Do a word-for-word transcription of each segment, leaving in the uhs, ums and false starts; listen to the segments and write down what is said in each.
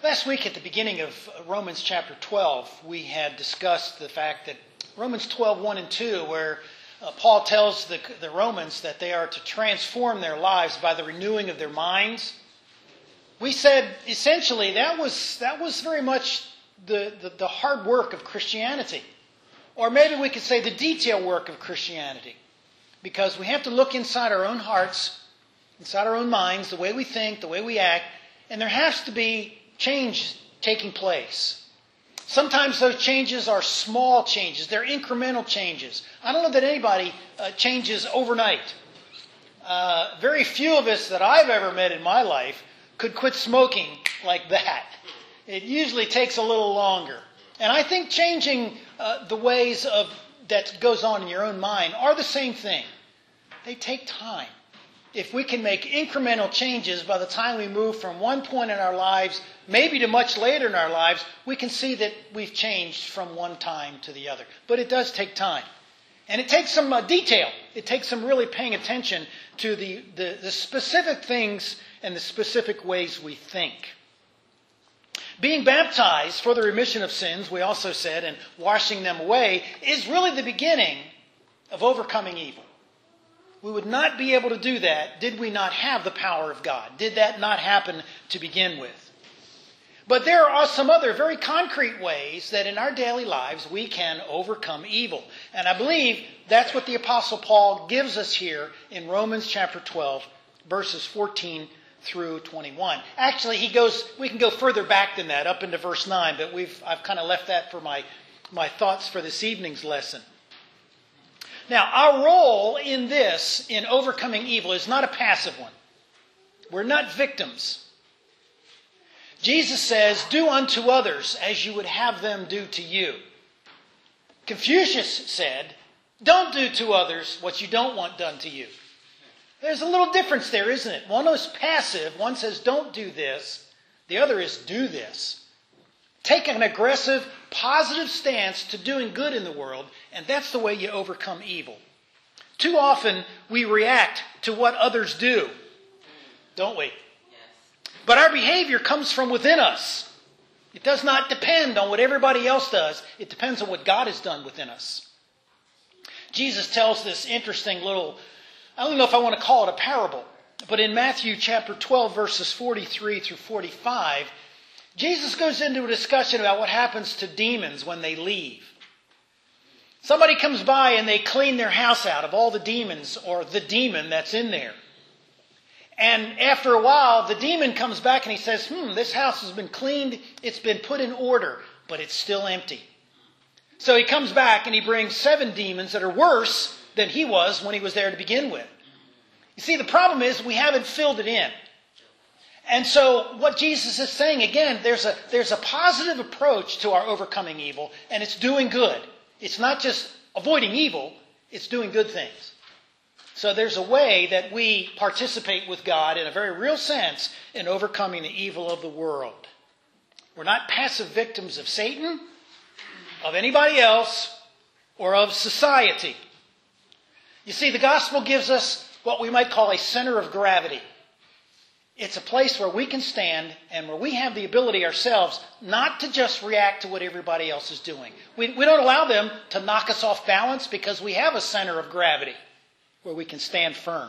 Last week at the beginning of Romans chapter twelve, we had discussed the fact that Romans twelve, one and two, where uh, Paul tells the, the Romans that they are to transform their lives by the renewing of their minds. We said essentially that was that was very much the, the, the hard work of Christianity. Or maybe we could say the detail work of Christianity. Because we have to look inside our own hearts, inside our own minds, the way we think, the way we act, and there has to be change taking place. Sometimes those changes are small changes. They're incremental changes. I don't know that anybody uh, changes overnight. Uh, very few of us that I've ever met in my life could quit smoking like that. It usually takes a little longer. And I think changing uh, the ways of that goes on in your own mind are the same thing. They take time. If we can make incremental changes by the time we move from one point in our lives, maybe to much later in our lives, we can see that we've changed from one time to the other. But it does take time. And it takes some uh, detail. It takes some really paying attention to the, the, the specific things and the specific ways we think. Being baptized for the remission of sins, we also said, and washing them away, is really the beginning of overcoming evil. We would not be able to do that did we not have the power of God. Did that not happen to begin with? But there are some other very concrete ways that in our daily lives we can overcome evil. And I believe that's what the Apostle Paul gives us here in Romans chapter twelve, verses fourteen through twenty-one. Actually, he goes. We can go further back than that, up into verse nine, but we've I've kind of left that for my, my thoughts for this evening's lesson. Now, our role in this, in overcoming evil, is not a passive one. We're not victims. Jesus says, "Do unto others as you would have them do to you." Confucius said, "Don't do to others what you don't want done to you." There's a little difference there, isn't it? One is passive. One says, "Don't do this." The other is, "Do this." Take an aggressive, positive stance to doing good in the world, and that's the way you overcome evil. Too often, we react to what others do, don't we? Yes. But our behavior comes from within us. It does not depend on what everybody else does. It depends on what God has done within us. Jesus tells this interesting little, I don't know if I want to call it a parable, but in Matthew chapter twelve, verses forty-three through forty-five, Jesus goes into a discussion about what happens to demons when they leave. Somebody comes by and they clean their house out of all the demons or the demon that's in there. And after a while, the demon comes back and he says, hmm, this house has been cleaned, it's been put in order, but it's still empty. So he comes back and he brings seven demons that are worse than he was when he was there to begin with. You see, the problem is we haven't filled it in. And so what Jesus is saying, again, there's a, there's a positive approach to our overcoming evil, and it's doing good. It's not just avoiding evil, it's doing good things. So there's a way that we participate with God in a very real sense in overcoming the evil of the world. We're not passive victims of Satan, of anybody else, or of society. You see, the gospel gives us what we might call a center of gravity. It's a place where we can stand and where we have the ability ourselves not to just react to what everybody else is doing. We, we don't allow them to knock us off balance because we have a center of gravity where we can stand firm.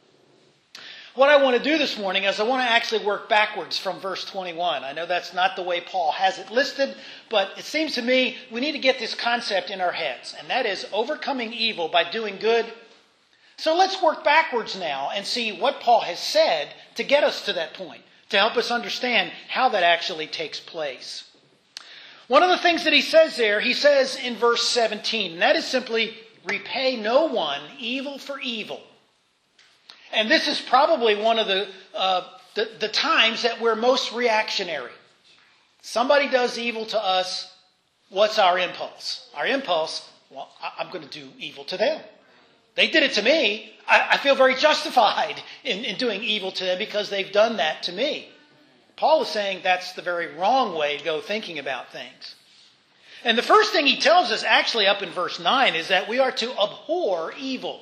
What I want to do this morning is I want to actually work backwards from verse twenty-one. I know that's not the way Paul has it listed, but it seems to me we need to get this concept in our heads, and that is overcoming evil by doing good. So let's work backwards now and see what Paul has said to get us to that point, to help us understand how that actually takes place. One of the things that he says there, he says in verse seventeen, and that is simply, repay no one evil for evil. And this is probably one of the, uh, the, the times that we're most reactionary. Somebody does evil to us, what's our impulse? Our impulse, well, I'm going to do evil to them. They did it to me. I, I feel very justified in, in doing evil to them because they've done that to me. Paul is saying that's the very wrong way to go thinking about things. And the first thing he tells us actually up in verse nine is that we are to abhor evil.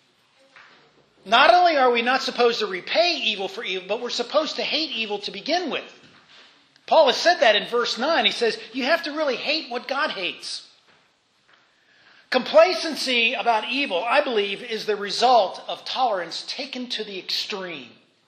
Not only are we not supposed to repay evil for evil, but we're supposed to hate evil to begin with. Paul has said that in verse nine. He says, you have to really hate what God hates. Complacency about evil, I believe, is the result of tolerance taken to the extreme.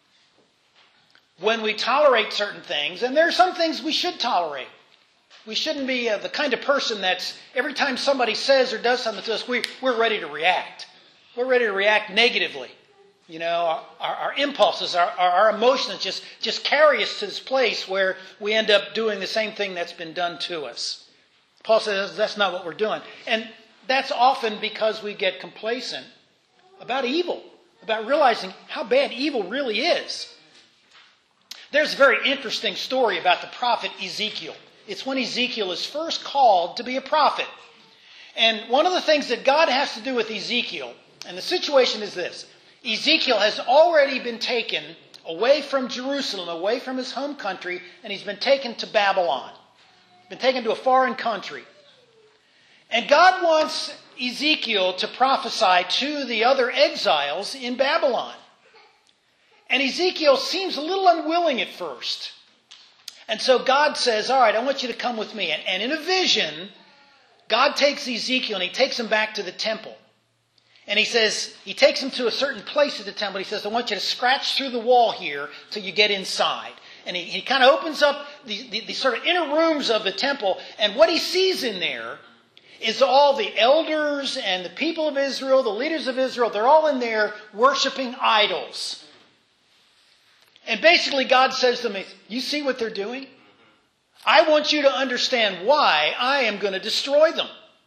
When we tolerate certain things, and there are some things we should tolerate. We shouldn't be uh, the kind of person that's, every time somebody says or does something to us, we, we're ready to react. We're ready to react negatively. You know, our, our impulses, our, our emotions just, just carry us to this place where we end up doing the same thing that's been done to us. Paul says that's not what we're doing. And that's often because we get complacent about evil, about realizing how bad evil really is. There's a very interesting story about the prophet Ezekiel. It's when Ezekiel is first called to be a prophet. And one of the things that God has to do with Ezekiel, and the situation is this. Ezekiel has already been taken away from Jerusalem, away from his home country, and he's been taken to Babylon. Been taken to a foreign country. And God wants Ezekiel to prophesy to the other exiles in Babylon. And Ezekiel seems a little unwilling at first. And so God says, all right, I want you to come with me. And, and in a vision, God takes Ezekiel and he takes him back to the temple. And he says, he takes him to a certain place at the temple. He says, I want you to scratch through the wall here till you get inside. And he, he kind of opens up the, the, the sort of inner rooms of the temple. And what he sees in there is all the elders and the people of Israel, the leaders of Israel, they're all in there worshiping idols. And basically God says to me, you see what they're doing? I want you to understand why I am going to destroy them.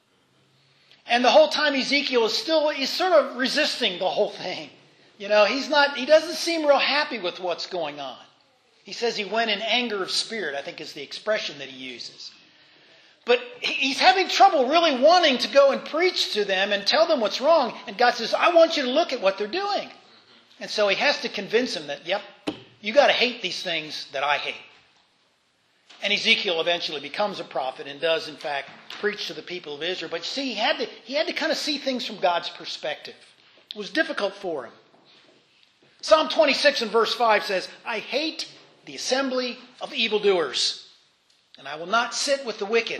And the whole time Ezekiel is still, he's sort of resisting the whole thing. You know, he's not, he doesn't seem real happy with what's going on. He says he went in anger of spirit, I think is the expression that he uses. But he's having trouble really wanting to go and preach to them and tell them what's wrong. And God says, I want you to look at what they're doing. And so he has to convince them that, yep, you got to hate these things that I hate. And Ezekiel eventually becomes a prophet and does, in fact, preach to the people of Israel. But see, he had to, he had to kind of see things from God's perspective. It was difficult for him. Psalm twenty-six and verse five says, I hate the assembly of evildoers, and I will not sit with the wicked.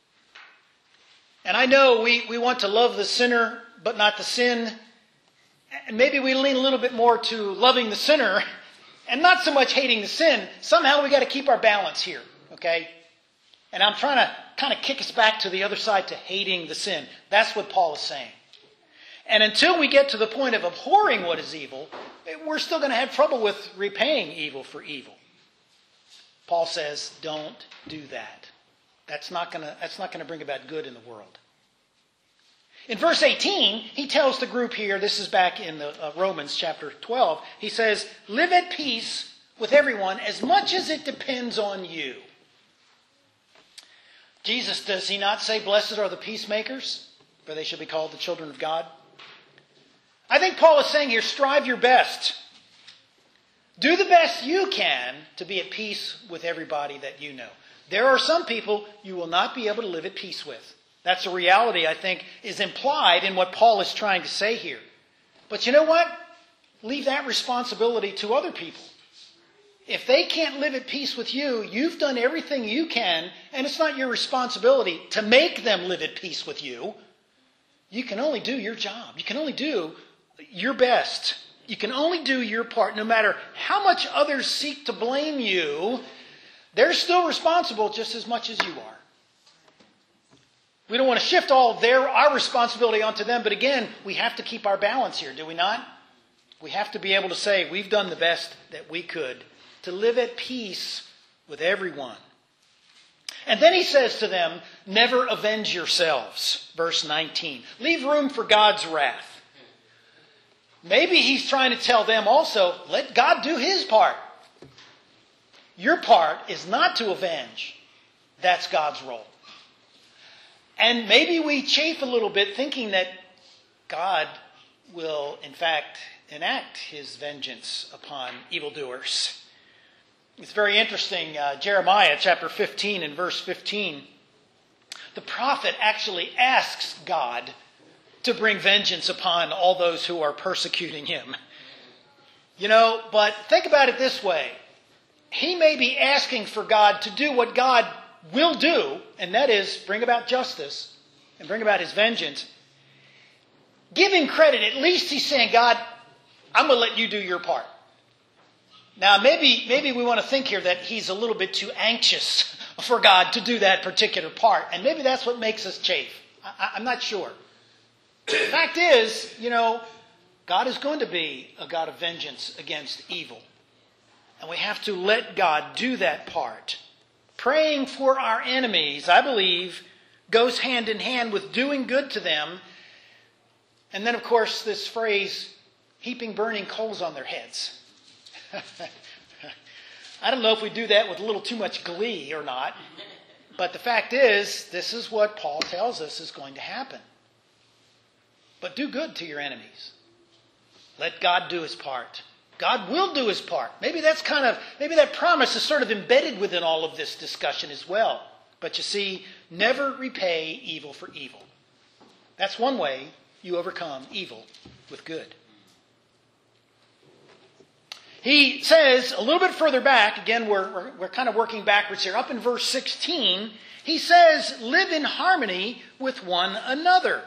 And I know we, we want to love the sinner, but not the sin. And maybe we lean a little bit more to loving the sinner and not so much hating the sin. Somehow we got to keep our balance here. Okay? And I'm trying to kind of kick us back to the other side to hating the sin. That's what Paul is saying. And until we get to the point of abhorring what is evil, we're still going to have trouble with repaying evil for evil. Paul says, don't do that. That's not going to, that's not going to bring about good in the world. In verse eighteen, he tells the group here, this is back in the uh, Romans chapter twelve, he says, live at peace with everyone as much as it depends on you. Jesus, does he not say, blessed are the peacemakers, for they shall be called the children of God? I think Paul is saying here, strive your best. Do the best you can to be at peace with everybody that you know. There are some people you will not be able to live at peace with. That's a reality, I think, is implied in what Paul is trying to say here. But you know what? Leave that responsibility to other people. If they can't live at peace with you, you've done everything you can, and it's not your responsibility to make them live at peace with you. You can only do your job. You can only do your best. You can only do your part. No matter how much others seek to blame you, they're still responsible just as much as you are. We don't want to shift all of their, our responsibility onto them, but again, we have to keep our balance here, do we not? We have to be able to say we've done the best that we could to live at peace with everyone. And then he says to them, never avenge yourselves. Verse nineteen. Leave room for God's wrath. Maybe he's trying to tell them also, let God do his part. Your part is not to avenge. That's God's role. And maybe we chafe a little bit thinking that God will, in fact, enact his vengeance upon evildoers. It's very interesting, uh, Jeremiah chapter fifteen and verse fifteen. The prophet actually asks God to bring vengeance upon all those who are persecuting him. You know, but think about it this way. he may be asking for God to do what God will do, and that is bring about justice and bring about his vengeance. Give him credit. At least he's saying, God, I'm going to let you do your part. Now, maybe, maybe we want to think here that he's a little bit too anxious for God to do that particular part. And maybe that's what makes us chafe. I, I'm not sure. The fact is, you know, God is going to be a God of vengeance against evil. And we have to let God do that part. Praying for our enemies, I believe, goes hand in hand with doing good to them. And then, of course, this phrase, heaping burning coals on their heads. I don't know if we do that with a little too much glee or not. But the fact is, this is what Paul tells us is going to happen. But do good to your enemies. Let God do his part. God will do his part. Maybe that's kind of, maybe that promise is sort of embedded within all of this discussion as well. But you see, never repay evil for evil. That's one way you overcome evil with good. He says a little bit further back, again, we're, we're, we're kind of working backwards here, up in verse sixteen, he says, live in harmony with one another.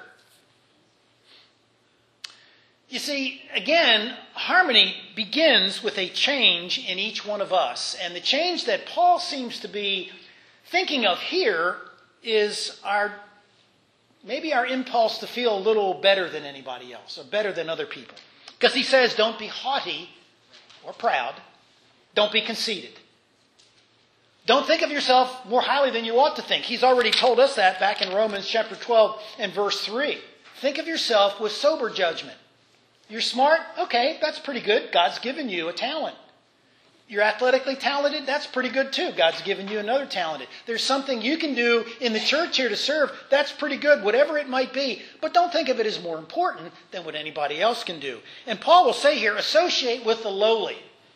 You see, again, harmony begins with a change in each one of us. And the change that Paul seems to be thinking of here is our, maybe our impulse to feel a little better than anybody else, or better than other people. Because he says, don't be haughty or proud. Don't be conceited. Don't think of yourself more highly than you ought to think. He's already told us that back in Romans chapter twelve and verse three. Think of yourself with sober judgment. You're smart? Okay, that's pretty good. God's given you a talent. You're athletically talented? That's pretty good too. God's given you another talent. There's something you can do in the church here to serve. That's pretty good, whatever it might be. But don't think of it as more important than what anybody else can do. And Paul will say here, associate with the lowly.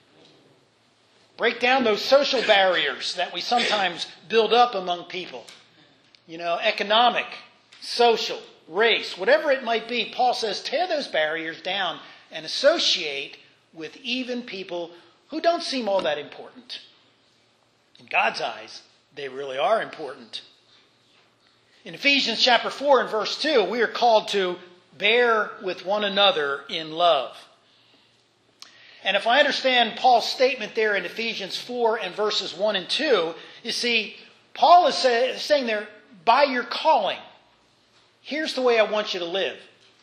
Break down those social barriers that we sometimes build up among people. You know, economic, social, race, whatever it might be. Paul says, tear those barriers down and associate with even people who don't seem all that important. In God's eyes, they really are important. In Ephesians chapter four and verse two, we are called to bear with one another in love. And if I understand Paul's statement there in Ephesians four and verses one and two, you see, Paul is say, saying there, by your calling, here's the way I want you to live.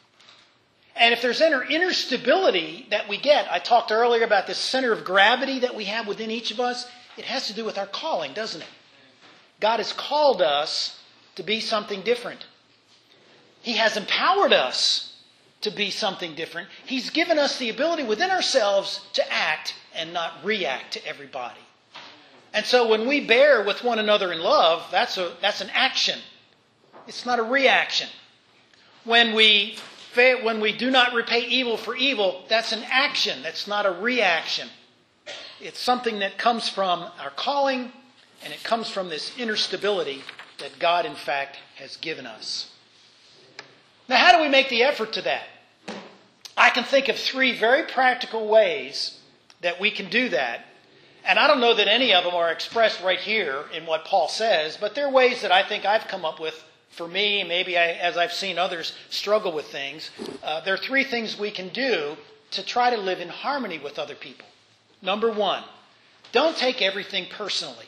And if there's inner, inner stability that we get, I talked earlier about this center of gravity that we have within each of us, it has to do with our calling, doesn't it? God has called us to be something different. He has empowered us to be something different. He's given us the ability within ourselves to act and not react to everybody. And so when we bear with one another in love, that's a that's an action. It's not a reaction. When we when we do not repay evil for evil, that's an action. That's not a reaction. It's something that comes from our calling, and it comes from this inner stability that God, in fact, has given us. Now, how do we make the effort to that? I can think of three very practical ways that we can do that. And I don't know that any of them are expressed right here in what Paul says, but they're ways that I think I've come up with for me, maybe I, as I've seen others struggle with things. Uh, there are three things we can do to try to live in harmony with other people. Number one, don't take everything personally.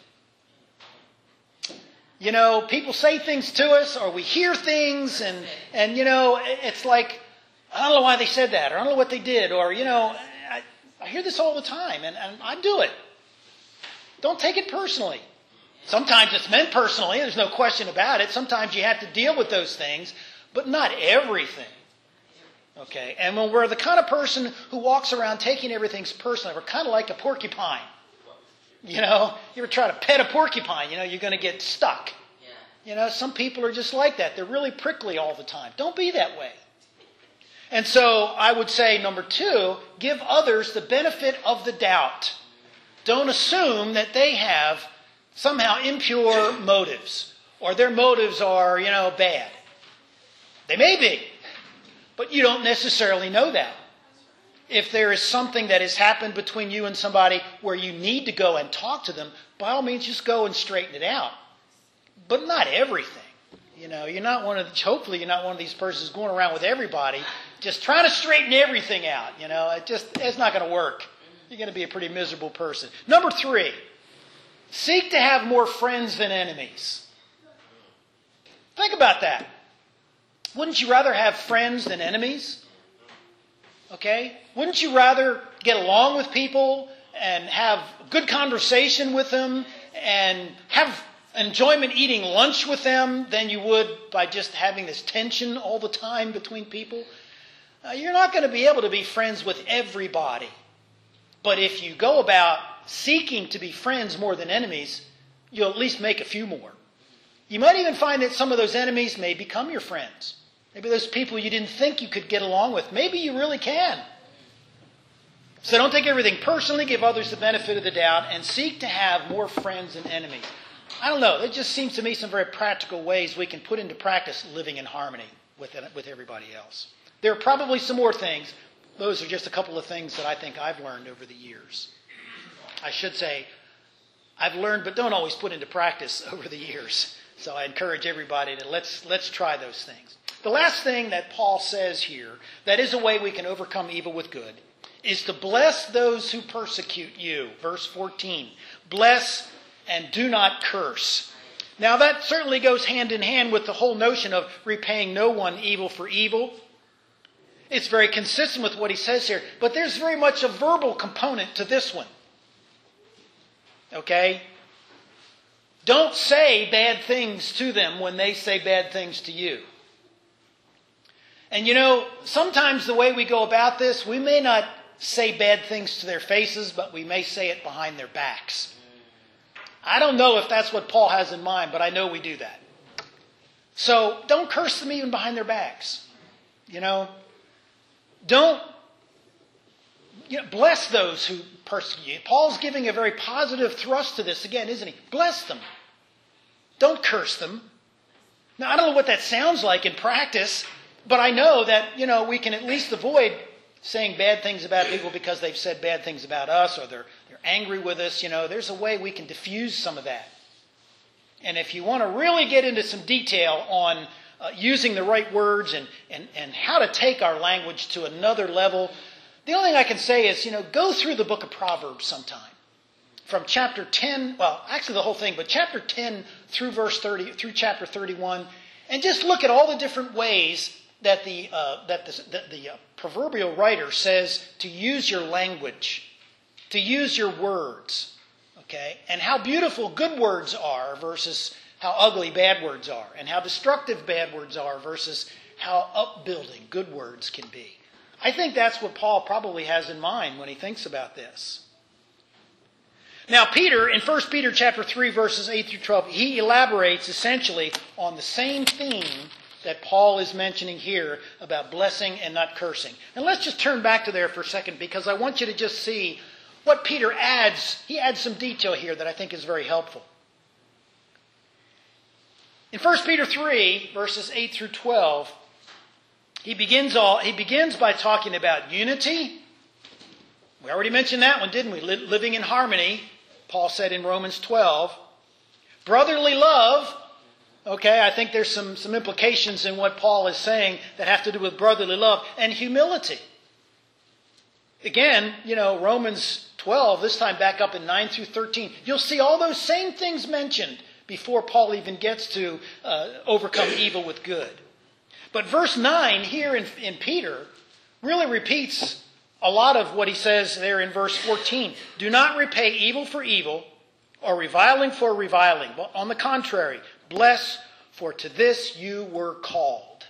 You know, people say things to us, or we hear things, and, and you know, it's like, I don't know why they said that, or I don't know what they did, or, you know, I, I hear this all the time, and, and I do it. Don't take it personally. Sometimes it's meant personally, there's no question about it. Sometimes you have to deal with those things, but not everything. Okay, and when we're the kind of person who walks around taking everything personally, we're kind of like a porcupine. You know, you ever try to pet a porcupine, you know, you're going to get stuck. You know, some people are just like that. They're really prickly all the time. Don't be that way. And so I would say, number two, give others the benefit of the doubt. Don't assume that they have somehow impure motives, or their motives are, you know, bad. They may be, but you don't necessarily know that. If there is something that has happened between you and somebody where you need to go and talk to them, by all means, just go and straighten it out. But not everything. You know, you're not one of the, hopefully you're not one of these persons going around with everybody just trying to straighten everything out. You know, it just, it's not going to work. You're going to be a pretty miserable person. Number three, seek to have more friends than enemies. Think about that. Wouldn't you rather have friends than enemies? Okay? Wouldn't you rather get along with people and have good conversation with them and have enjoyment eating lunch with them than you would by just having this tension all the time between people? Uh, you're not going to be able to be friends with everybody. But if you go about seeking to be friends more than enemies, you'll at least make a few more. You might even find that some of those enemies may become your friends. Maybe those people you didn't think you could get along with. Maybe you really can. So don't take everything personally. Give others the benefit of the doubt and seek to have more friends than enemies. I don't know. It just seems to me some very practical ways we can put into practice living in harmony with, with everybody else. There are probably some more things. Those are just a couple of things that I think I've learned over the years. I should say, I've learned but don't always put into practice over the years. So I encourage everybody to let's let's try those things. The last thing that Paul says here, that is a way we can overcome evil with good, is to bless those who persecute you. Verse fourteen. Bless and do not curse. Now that certainly goes hand in hand with the whole notion of repaying no one evil for evil. It's very consistent with what he says here. But there's very much a verbal component to this one. Okay? Don't say bad things to them when they say bad things to you. And you know, sometimes the way we go about this, we may not say bad things to their faces, but we may say it behind their backs. I don't know if that's what Paul has in mind, but I know we do that. So don't curse them even behind their backs. You know, don't you know, bless those who persecute you. Paul's giving a very positive thrust to this again, isn't he? Bless them. Don't curse them. Now, I don't know what that sounds like in practice, but I know that, you know, we can at least avoid saying bad things about people because they've said bad things about us or they're they're angry with us. You know, there's a way we can diffuse some of that. And if you want to really get into some detail on uh, using the right words and, and, and how to take our language to another level, the only thing I can say is, you know, go through the book of Proverbs sometime. From chapter ten, well, actually the whole thing, but chapter ten through verse thirty, through chapter thirty-one, and just look at all the different ways that the uh, that the, the, the uh, proverbial writer says to use your language, to use your words, okay, and how beautiful good words are versus how ugly bad words are, and how destructive bad words are versus how upbuilding good words can be. I think that's what Paul probably has in mind when he thinks about this. Now, Peter, in First Peter chapter three, verses eight through twelve, he elaborates essentially on the same theme that Paul is mentioning here about blessing and not cursing. And let's just turn back to there for a second because I want you to just see what Peter adds. He adds some detail here that I think is very helpful. In First Peter three, verses eight through twelve, he begins all he begins by talking about unity. We already mentioned that one, didn't we? Living in harmony, Paul said in Romans twelve. Brotherly love. Okay, I think there's some, some implications in what Paul is saying that have to do with brotherly love and humility. Again, you know, Romans twelve, this time back up in nine through thirteen, you'll see all those same things mentioned before Paul even gets to uh, overcome evil with good. But verse nine here in, in Peter really repeats a lot of what he says there in verse fourteen. Do not repay evil for evil or reviling for reviling. But on the contrary, bless, for to this you were called.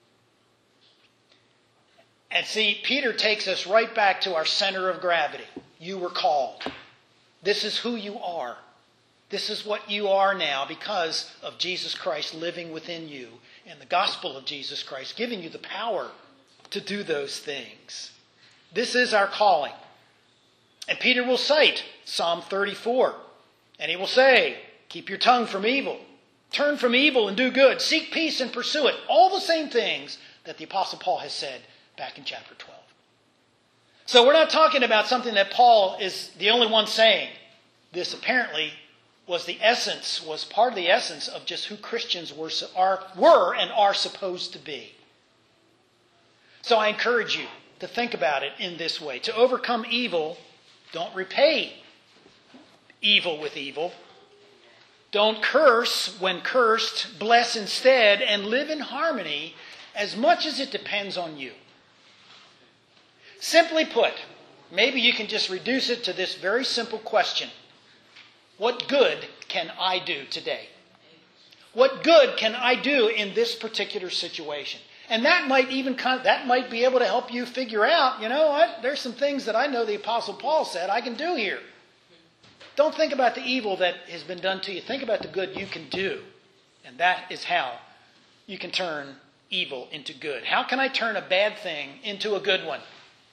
And see, Peter takes us right back to our center of gravity. You were called. This is who you are. This is what you are now because of Jesus Christ living within you and the gospel of Jesus Christ giving you the power to do those things. This is our calling. And Peter will cite Psalm thirty-four. And he will say, keep your tongue from evil. Turn from evil and do good. Seek peace and pursue it. All the same things that the Apostle Paul has said back in chapter twelve. So we're not talking about something that Paul is the only one saying. This apparently was the essence, was part of the essence of just who Christians were, are, were and are supposed to be. So I encourage you to think about it in this way. To overcome evil, don't repay evil with evil. Don't curse when cursed. Bless instead and live in harmony as much as it depends on you. Simply put, maybe you can just reduce it to this very simple question. What good can I do today? What good can I do in this particular situation? And that might even that might be able to help you figure out, you know what, there's some things that I know the Apostle Paul said I can do here. Don't think about the evil that has been done to you. Think about the good you can do. And that is how you can turn evil into good. How can I turn a bad thing into a good one?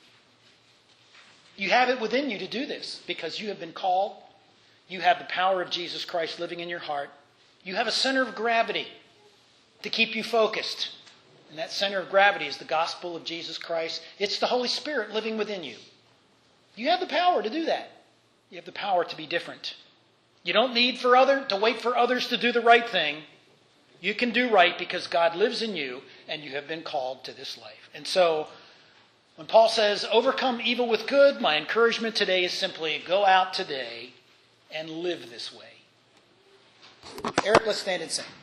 You have it within you to do this because you have been called. You have the power of Jesus Christ living in your heart. You have a center of gravity to keep you focused. And that center of gravity is the gospel of Jesus Christ. It's the Holy Spirit living within you. You have the power to do that. You have the power to be different. You don't need for other to wait for others to do the right thing. You can do right because God lives in you and you have been called to this life. And so when Paul says, overcome evil with good, my encouragement today is simply go out today and live this way. Eric, let's stand and sing.